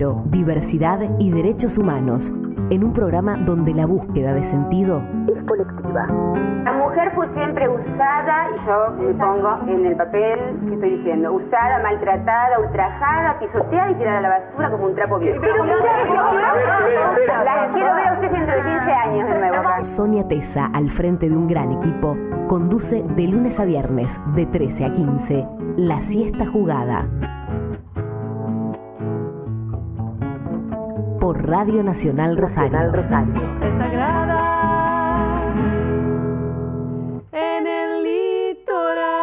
género, diversidad y derechos humanos, en un programa donde la búsqueda de sentido es colectiva. La mujer fue siempre usada, y yo me pongo en el papel que estoy diciendo, usada, maltratada, ultrajada, pisoteada y tirada a la basura como un trapo viejo. Pero la quiero ver a usted dentro de 15 años de nuevo. Sonia Tesa, al frente de un gran equipo, conduce de lunes a viernes, de 13 a 15, La Siesta Jugada. Por Radio Nacional Rosario. Sagrada en el litoral.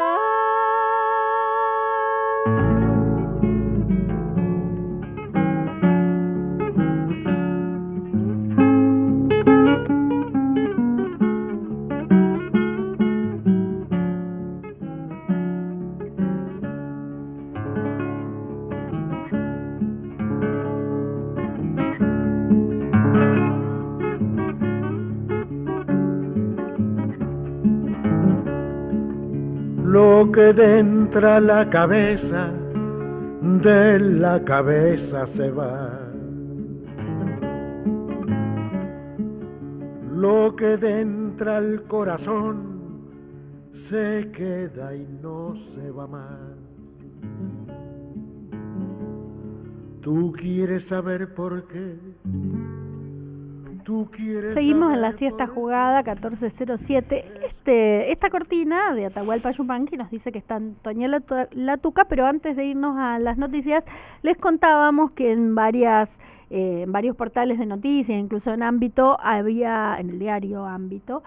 Lo que entra a la cabeza, de la cabeza se va. Lo que entra al corazón, se queda y no se va más. Tú quieres saber por qué. Seguimos en La Siesta Jugada, 14:07. Esta cortina de Atahualpa Yupanqui nos dice que está Antonio Latuca, pero antes de irnos a las noticias, les contábamos que en varios portales de noticias, incluso en Ámbito, en el diario Ámbito,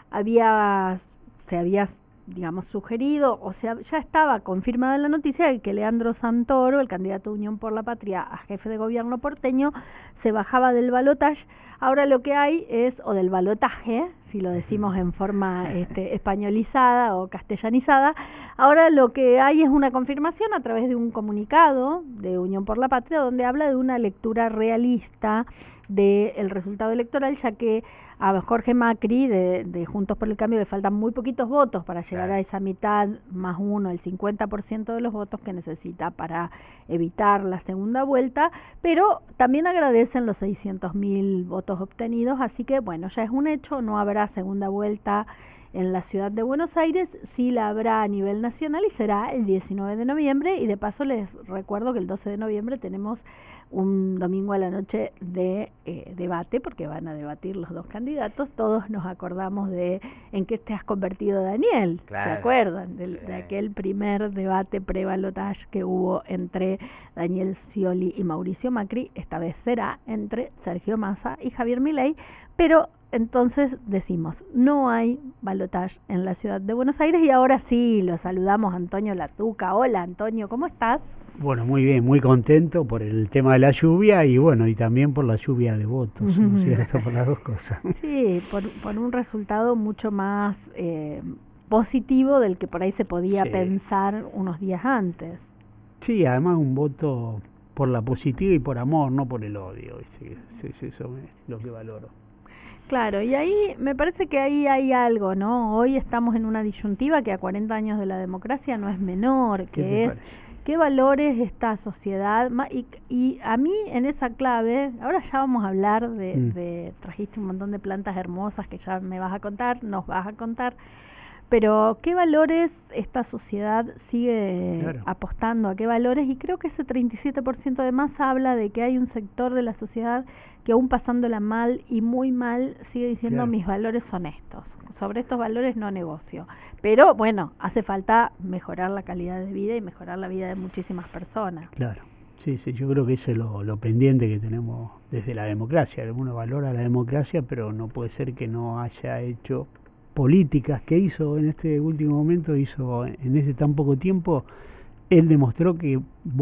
se había digamos sugerido, o sea, ya estaba confirmada la noticia de que Leandro Santoro, el candidato de Unión por la Patria a jefe de gobierno porteño, se bajaba del balotaje. Ahora lo que hay es, o del balotaje, si lo decimos en forma españolizada o castellanizada, ahora lo que hay es una confirmación a través de un comunicado de Unión por la Patria donde habla de una lectura realista del resultado electoral, ya que a Jorge Macri de Juntos por el Cambio le faltan muy poquitos votos para llegar a esa mitad más uno, el 50% de los votos que necesita para evitar la segunda vuelta, pero también agradecen los 600.000 votos obtenidos, así que bueno, ya es un hecho, no habrá segunda vuelta en la ciudad de Buenos Aires, sí la habrá a nivel nacional y será el 19 de noviembre, y de paso les recuerdo que el 12 de noviembre tenemos un domingo a la noche de debate, porque van a debatir los dos candidatos. Todos nos acordamos de en qué te has convertido, Daniel, claro. ¿Se acuerdan? De aquel primer debate pre-balotage que hubo entre Daniel Scioli y Mauricio Macri. Esta vez será entre Sergio Massa y Javier Milei, pero entonces decimos, no hay balotaje en la ciudad de Buenos Aires, y ahora sí, lo saludamos a Antonio Latuca. Hola Antonio, ¿cómo estás? Bueno, muy bien, muy contento por el tema de la lluvia y bueno, y también por la lluvia de votos, ¿no es cierto? Por las dos cosas. Sí, por un resultado mucho más positivo del que por ahí se podía pensar unos días antes. Sí, además un voto por la positiva y por amor, no por el odio, eso es lo que valoro. Claro, y ahí me parece que ahí hay algo, ¿no? Hoy estamos en una disyuntiva que a 40 años de la democracia no es menor, que es qué valores esta sociedad, y a mí en esa clave, ahora ya vamos a hablar trajiste un montón de plantas hermosas que ya nos vas a contar, pero qué valores esta sociedad sigue apostando, a qué valores, y creo que ese 37% además habla de que hay un sector de la sociedad que aún pasándola mal y muy mal sigue diciendo mis valores son estos, sobre estos valores no negocio. Pero bueno, hace falta mejorar la calidad de vida y mejorar la vida de muchísimas personas. Claro, sí, yo creo que eso es lo pendiente que tenemos desde la democracia. Uno valora la democracia, pero no puede ser que no haya hecho políticas que hizo en este último momento, hizo en ese tan poco tiempo. Él demostró que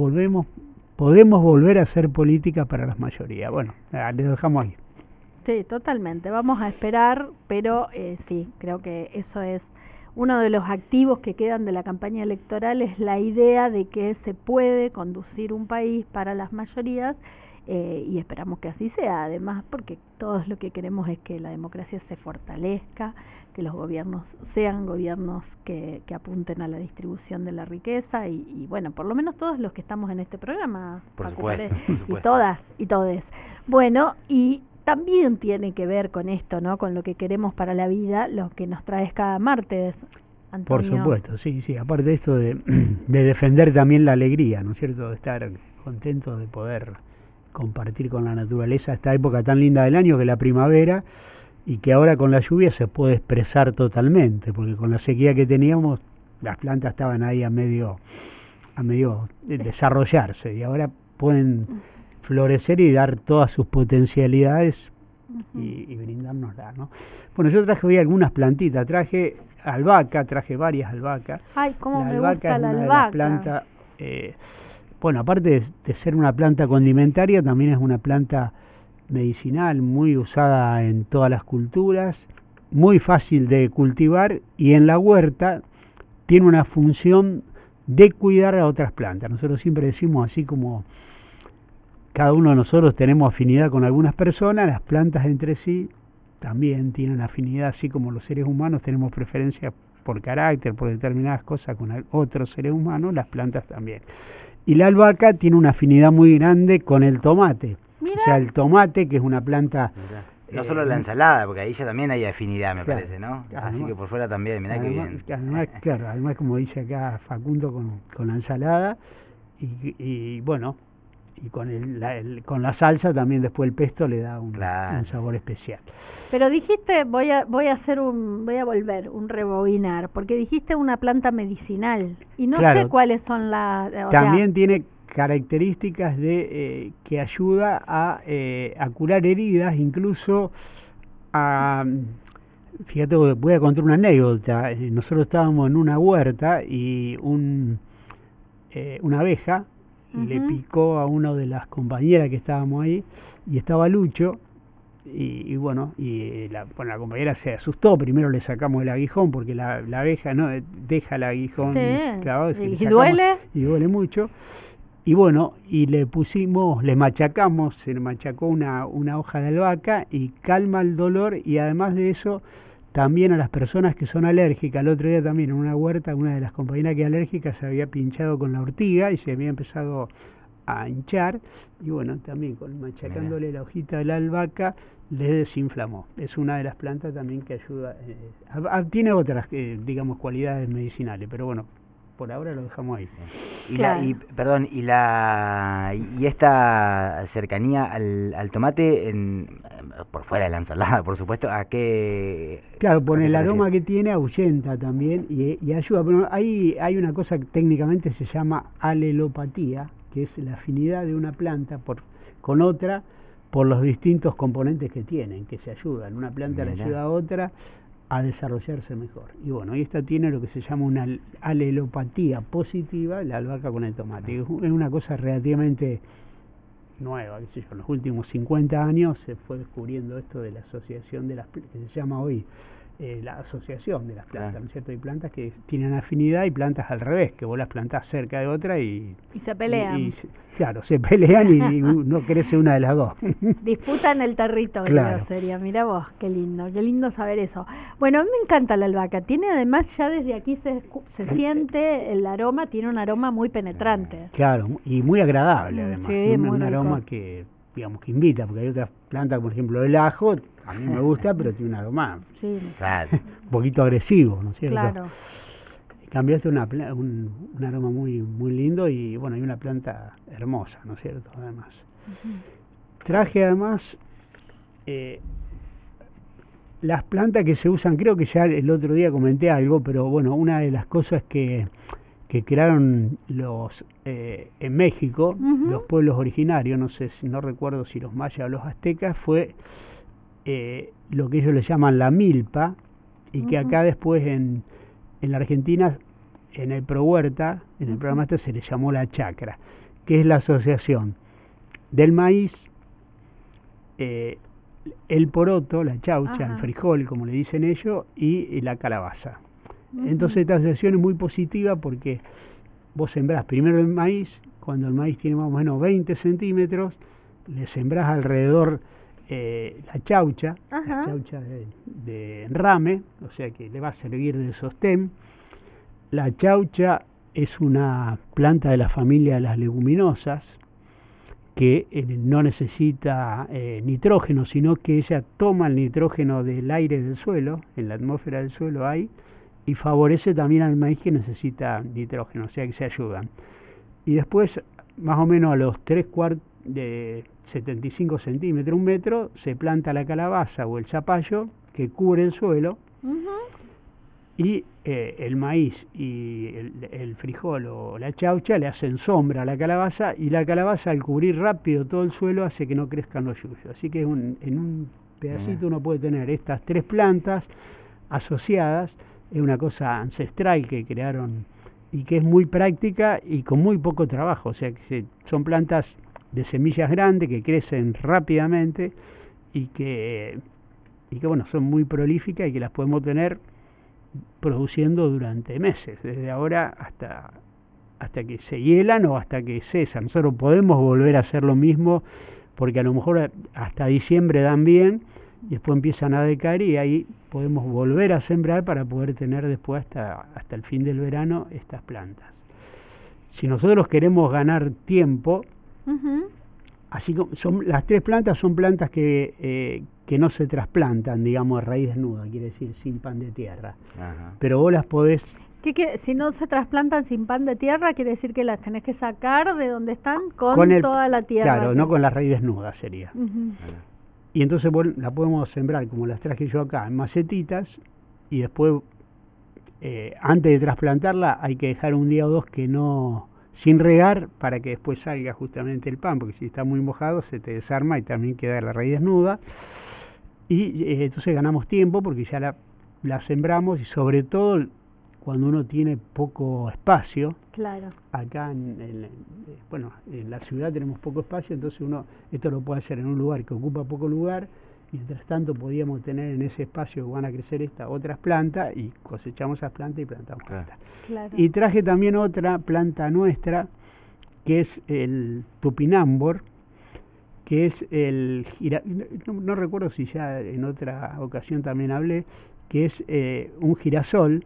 podemos volver a hacer política para las mayorías. Bueno, le dejamos ahí. Sí, totalmente. Vamos a esperar, pero sí, creo que eso es uno de los activos que quedan de la campaña electoral es la idea de que se puede conducir un país para las mayorías, y esperamos que así sea, además porque todos lo que queremos es que la democracia se fortalezca, que los gobiernos sean gobiernos que apunten a la distribución de la riqueza y bueno, por lo menos todos los que estamos en este programa, por Facu, supuesto. y todas y todes. Bueno, y también tiene que ver con esto, ¿no? Con lo que queremos para la vida, lo que nos traes cada martes, Antonio. Por supuesto, sí, aparte de esto de defender también la alegría, ¿no es cierto? De estar contentos de poder compartir con la naturaleza esta época tan linda del año que es la primavera, y que ahora con la lluvia se puede expresar totalmente, porque con la sequía que teníamos las plantas estaban ahí a medio desarrollarse, y ahora pueden florecer y dar todas sus potencialidades y brindárnosla, ¿no? Bueno, yo traje hoy algunas plantitas, traje albahaca, traje varias albahacas. Ay, cómo me albahaca gusta es la una albahaca. de las plantas, bueno, aparte de ser una planta condimentaria, también es una planta medicinal muy usada en todas las culturas, muy fácil de cultivar, y en la huerta tiene una función de cuidar a otras plantas. Nosotros siempre decimos, así como cada uno de nosotros tenemos afinidad con algunas personas, las plantas entre sí también tienen afinidad, así como los seres humanos tenemos preferencia por carácter, por determinadas cosas con otros seres humanos, las plantas también. Y la albahaca tiene una afinidad muy grande con el tomate. Mirá. O sea, el tomate, que es una planta... No solo la ensalada, porque ahí ya también hay afinidad, me claro, parece, ¿no? Además, así que por fuera también, mirá que bien. Además, como dice acá Facundo, con la ensalada, y bueno, y con la salsa también después el pesto le da un sabor especial. Pero dijiste, voy a volver un rebobinar, porque dijiste una planta medicinal y no sé cuáles son las. También tiene características de que ayuda a curar heridas, incluso a. Fíjate, voy a contar una anécdota. Nosotros estábamos en una huerta y una abeja le picó a una de las compañeras que estábamos ahí, y estaba Lucho, y bueno, la compañera se asustó. Primero le sacamos el aguijón, porque la abeja no deja el aguijón clavado, y duele, y duele mucho, y bueno, y le machacamos, se le machacó una hoja de albahaca y calma el dolor, y además de eso también a las personas que son alérgicas. El otro día también en una huerta, una de las compañeras que es alérgica se había pinchado con la ortiga y se había empezado a hinchar, y bueno, también machacándole la hojita de la albahaca le desinflamó. Es una de las plantas también que ayuda, tiene otras digamos cualidades medicinales, pero bueno, por ahora lo dejamos ahí. Y esta cercanía al tomate, por fuera de la ensalada, por supuesto, ¿a qué? Claro, por el aroma que tiene ahuyenta también y ayuda, pero hay una cosa que técnicamente se llama alelopatía, que es la afinidad de una planta con otra por los distintos componentes que tienen, que se ayudan. Una planta le ayuda a otra a desarrollarse mejor. Y bueno, y esta tiene lo que se llama una alelopatía positiva, la albahaca con el tomate. Es una cosa relativamente nueva, qué sé yo, en los últimos 50 años se fue descubriendo esto de la asociación de las plantas, que se llama hoy la asociación de las plantas, ¿no es cierto? Hay plantas que tienen afinidad y plantas al revés, que vos las plantás cerca de otra y se pelean. Claro, se pelean y no crece una de las dos. Disputan el territorio, claro. Sería. Mira vos, qué lindo saber eso. Bueno, a mí me encanta la albahaca. Tiene además, ya desde aquí se siente el aroma, tiene un aroma muy penetrante. Claro, y muy agradable además. Sí, un aroma que, digamos, que invita, porque hay otras plantas, por ejemplo el ajo, a mí me gusta, pero tiene un aroma un poquito agresivo, ¿no es cierto? Claro. Cambiaste un aroma muy muy lindo, y bueno, hay una planta hermosa, ¿no es cierto? Además, traje además las plantas que se usan, creo que ya el otro día comenté algo, pero bueno, una de las cosas que crearon en México, los pueblos originarios, no recuerdo si los mayas o los aztecas, fue lo que ellos le llaman la milpa, y que acá después en la Argentina, en el ProHuerta, en el programa este, se le llamó la chacra, que es la asociación del maíz, el poroto, la chaucha, el frijol, como le dicen ellos, y la calabaza. Entonces esta asociación es muy positiva porque vos sembrás primero el maíz, cuando el maíz tiene más o menos 20 centímetros, le sembrás alrededor la chaucha de enrame, o sea que le va a servir de sostén. La chaucha es una planta de la familia de las leguminosas que no necesita nitrógeno, sino que ella toma el nitrógeno del aire del suelo, en la atmósfera del suelo hay, y favorece también al maíz que necesita nitrógeno, o sea que se ayudan. Y después, más o menos a los 3/4 de 75 centímetros, 1 metro, se planta la calabaza o el zapallo que cubre el suelo, y el maíz y el frijol o la chaucha le hacen sombra a la calabaza, y la calabaza al cubrir rápido todo el suelo hace que no crezcan los yuyos. Así que en un pedacito uno puede tener estas 3 plantas asociadas. Es una cosa ancestral que crearon y que es muy práctica y con muy poco trabajo, o sea que son plantas de semillas grandes que crecen rápidamente y que bueno, son muy prolíficas y que las podemos tener produciendo durante meses, desde ahora hasta que se hielan o hasta que cesan. Nosotros podemos volver a hacer lo mismo porque a lo mejor hasta diciembre dan bien y después empiezan a decaer, y ahí podemos volver a sembrar para poder tener después hasta el fin del verano estas plantas. Si nosotros queremos ganar tiempo, así como las 3 plantas son plantas que no se trasplantan, digamos, a raíz desnuda, quiere decir sin pan de tierra. Pero vos las podés... Si no se trasplantan sin pan de tierra, quiere decir que las tenés que sacar de donde están con toda la tierra. Claro, no con la raíz desnuda sería. Y entonces la podemos sembrar, como las traje yo acá, en macetitas, y después, antes de trasplantarla, hay que dejar 1 día o 2 sin regar, para que después salga justamente el pan, porque si está muy mojado se te desarma y también queda la raíz desnuda. Y entonces ganamos tiempo porque ya la sembramos, y sobre todo cuando uno tiene poco espacio. Claro. Acá en la ciudad tenemos poco espacio, entonces esto lo puede hacer en un lugar que ocupa poco lugar. Mientras tanto podíamos tener en ese espacio que van a crecer otras plantas, y cosechamos esas plantas y plantamos plantas. Claro. Y traje también otra planta nuestra, que es el tupinambur, que es no recuerdo si ya en otra ocasión también hablé, que es un girasol.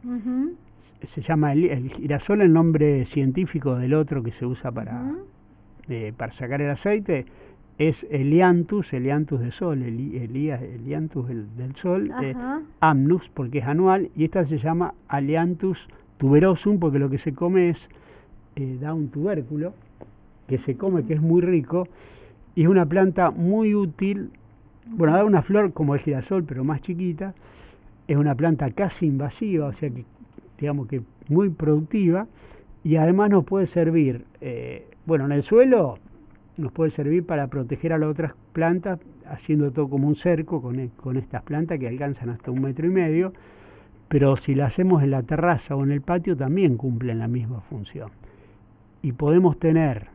Se llama el girasol, el nombre científico del otro que se usa para sacar el aceite es Helianthus de sol, Helianthus del sol, Amnus porque es anual, y esta se llama Helianthus tuberosum porque lo que se come da un tubérculo que se come, que es muy rico, y es una planta muy útil. Bueno, da una flor como el girasol pero más chiquita. Es una planta casi invasiva, o sea que digamos que muy productiva, y además nos puede servir, en el suelo nos puede servir para proteger a las otras plantas, haciendo todo como un cerco con estas plantas que alcanzan hasta 1,5 metros, pero si la hacemos en la terraza o en el patio también cumplen la misma función. Y podemos tener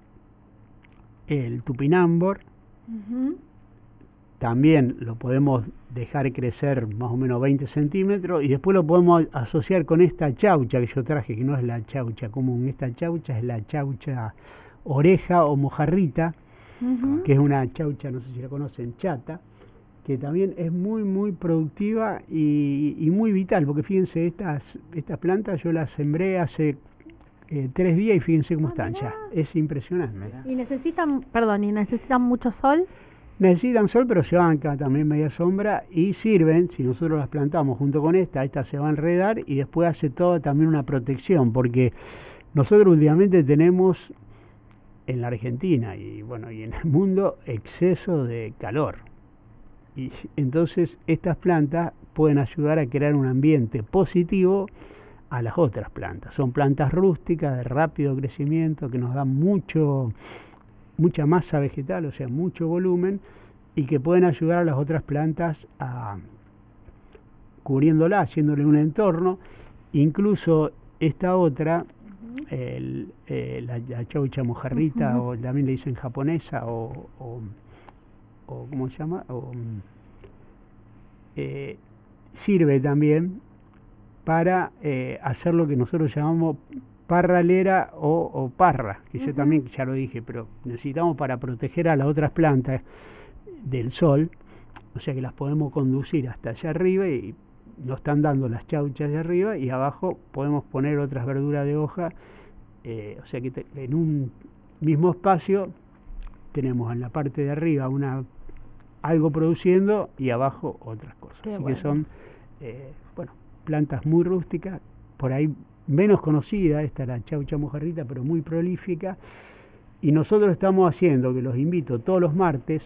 el tupinambur, también lo podemos dejar crecer más o menos 20 centímetros, y después lo podemos asociar con esta chaucha que yo traje, que no es la chaucha común. Esta chaucha es la chaucha oreja o mojarrita, que es una chaucha, no sé si la conocen, chata, que también es muy muy productiva y muy vital, porque fíjense, estas plantas yo las sembré hace 3 días y fíjense cómo están ya, es impresionante. ¿Y necesitan mucho sol? Necesitan sol, pero se banca también media sombra, y sirven, si nosotros las plantamos junto con esta se va a enredar y después hace todo también una protección, porque nosotros últimamente tenemos en la Argentina y en el mundo exceso de calor, y entonces estas plantas pueden ayudar a crear un ambiente positivo a las otras plantas. Son plantas rústicas de rápido crecimiento que nos dan mucha masa vegetal, o sea, mucho volumen, y que pueden ayudar a las otras plantas cubriéndola, haciéndole un entorno. Incluso esta otra, la chaucha mojarrita, o también le dicen japonesa, o ¿cómo se llama? Sirve también para hacer lo que nosotros llamamos parralera o parra, que yo también ya lo dije, pero necesitamos para proteger a las otras plantas del sol, o sea que las podemos conducir hasta allá arriba y nos están dando las chauchas de arriba y abajo podemos poner otras verduras de hoja, o sea que en un mismo espacio tenemos en la parte de arriba algo produciendo y abajo otras cosas. Así que son plantas muy rústicas, por ahí menos conocida, esta es la chaucha mojarrita, pero muy prolífica, y nosotros estamos haciendo, que los invito todos los martes,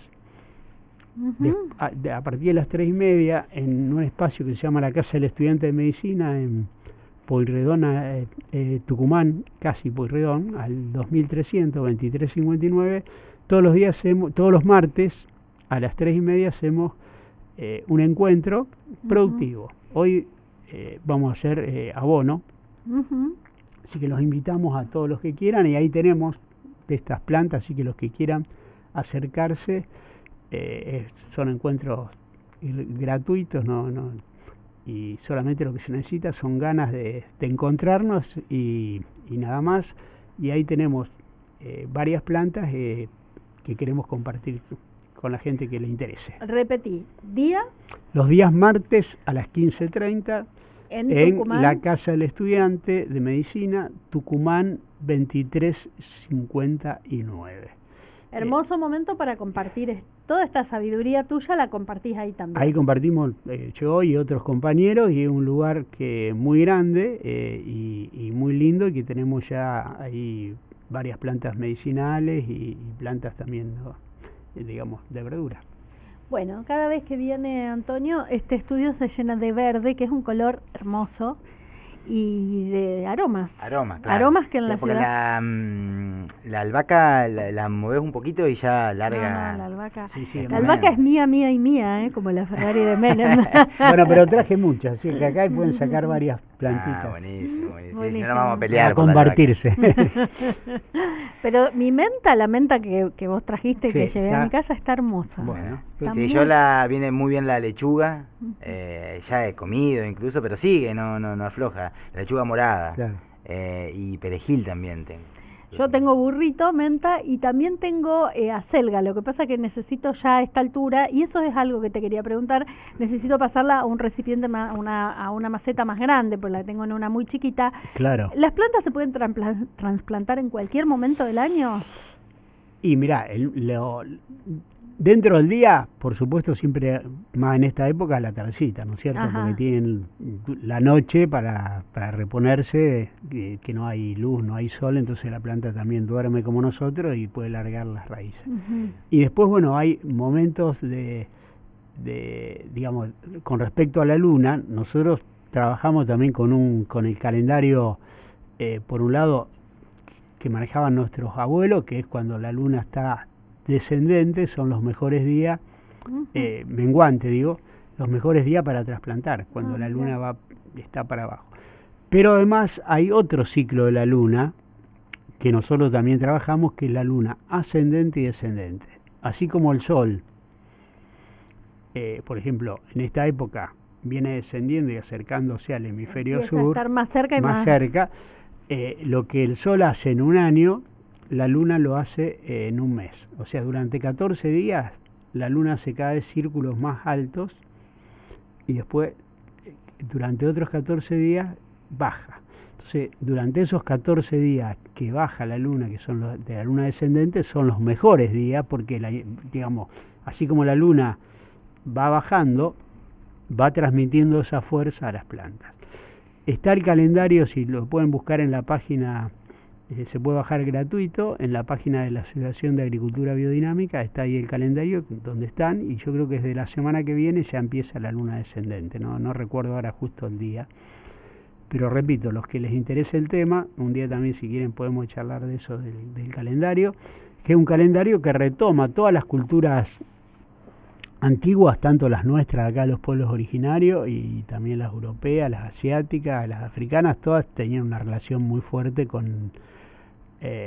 a partir de las 3:30, en un espacio que se llama la Casa del Estudiante de Medicina, en Pueyrredón, Tucumán, casi Pueyrredón, al 2300, 2359, todos los martes, a las 3:30 hacemos un encuentro productivo. Hoy vamos a hacer abono, así que los invitamos a todos los que quieran, y ahí tenemos de estas plantas, así que los que quieran acercarse, son encuentros gratuitos, y solamente lo que se necesita son ganas de encontrarnos y nada más, y ahí tenemos varias plantas que queremos compartir con la gente que le interese. Repetí, ¿día? Los días martes a las 15:30 en la Casa del Estudiante de Medicina, Tucumán 2359. Hermoso momento para compartir toda esta sabiduría tuya, la compartís ahí también. Ahí compartimos yo y otros compañeros, y es un lugar que muy grande y muy lindo, y que tenemos ya ahí varias plantas medicinales y plantas también, digamos, de verdura. Bueno, cada vez que viene Antonio, este estudio se llena de verde, que es un color hermoso, y de aromas. Claro. Aromas que en la porque ciudad... la albahaca la movés un poquito y ya larga. No, la albahaca. Sí, la albahaca es mía y mía, como la Ferrari de Menem. Bueno, pero traje muchas, así que acá pueden sacar varias plantitas. Buenísimo. Buenísimo. Si no, vamos a pelear. A compartirse. Pero la menta que vos trajiste, que llevé a mi casa, está hermosa. Bueno, Sí, viene muy bien la lechuga, ya he comido incluso, pero sigue, no afloja. La lechuga morada, claro. Y perejil también tengo. Yo tengo burrito, menta, y también tengo acelga. Lo que pasa que necesito ya a esta altura, y eso es algo que te quería preguntar, necesito pasarla a un recipiente, a una maceta más grande, porque la tengo en una muy chiquita. Claro. ¿Las plantas se pueden trasplantar en cualquier momento del año? Y mirá, dentro del día, por supuesto, siempre más en esta época, la tardecita, ¿no es cierto? Ajá. Porque tienen la noche para reponerse, que no hay luz, no hay sol, entonces la planta también duerme como nosotros y puede largar las raíces. Y después, bueno, hay momentos digamos, con respecto a la luna, nosotros trabajamos también con el calendario, por un lado, que manejaban nuestros abuelos, que es cuando la luna está descendente, son los mejores días, menguante digo, los mejores días para trasplantar, cuando la luna está para abajo. Pero además hay otro ciclo de la luna, que nosotros también trabajamos, que es la luna ascendente y descendente. Así como el sol, por ejemplo, en esta época viene descendiendo y acercándose al hemisferio Empieza a sur, estar más cerca y más cerca, lo que el sol hace en un año, la luna lo hace en un mes. O sea, durante 14 días la luna hace cada vez círculos más altos, y después durante otros 14 días baja. Entonces, durante esos 14 días que baja la luna, que son los de la luna descendente, son los mejores días, porque digamos, así como la luna va bajando, va transmitiendo esa fuerza a las plantas. Está el calendario, si lo pueden buscar en la página, se puede bajar gratuito, en la página de la Asociación de Agricultura Biodinámica, está ahí el calendario donde están, y yo creo que desde la semana que viene ya empieza la luna descendente, no recuerdo ahora justo el día, pero repito, los que les interese el tema, un día también si quieren podemos charlar de eso, del calendario, que es un calendario que retoma todas las culturas antiguas, tanto las nuestras acá, los pueblos originarios, y también las europeas, las asiáticas, las africanas, todas tenían una relación muy fuerte con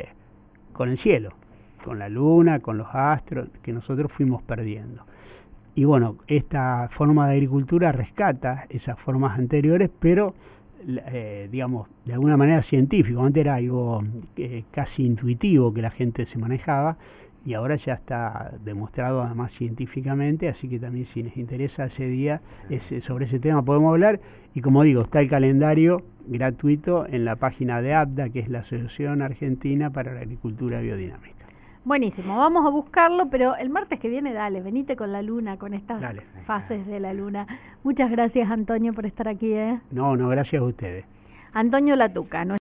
el cielo, con la luna, con los astros, que nosotros fuimos perdiendo. Y bueno, esta forma de agricultura rescata esas formas anteriores, pero digamos, de alguna manera científico. Antes era algo casi intuitivo que la gente se manejaba, y ahora ya está demostrado además científicamente, así que también si les interesa ese día sobre ese tema podemos hablar. Y como digo, está el calendario gratuito en la página de ABDA, que es la Asociación Argentina para la Agricultura Biodinámica. Buenísimo, vamos a buscarlo, pero el martes que viene, dale, venite con la luna, con estas Dale. fases de la luna. Muchas gracias, Antonio, por estar aquí. No, gracias a ustedes. Antonio Latuca, ¿no?